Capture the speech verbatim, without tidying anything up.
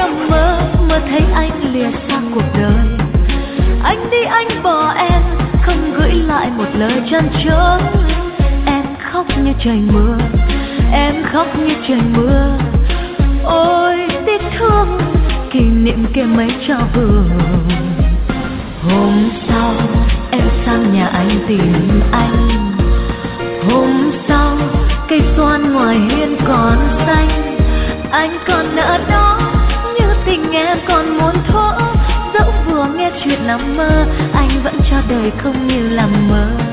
nằm mơ, mơ thấy anh lìa xa cuộc đời. Anh đi anh bỏ em, không gửi lại một lời trăn trở. Em khóc như trời mưa, em khóc như trời mưa. Ôi tiếc thương, kỷ niệm kia mấy cho vừa. Hôm sau em sang nhà anh tìm anh. Hôm sau cây xoan ngoài hiên còn xanh. Anh còn ở đó, như tình em còn muốn thở. Dẫu vừa nghe chuyện nằm mơ, anh vẫn cho đời không như làm mơ.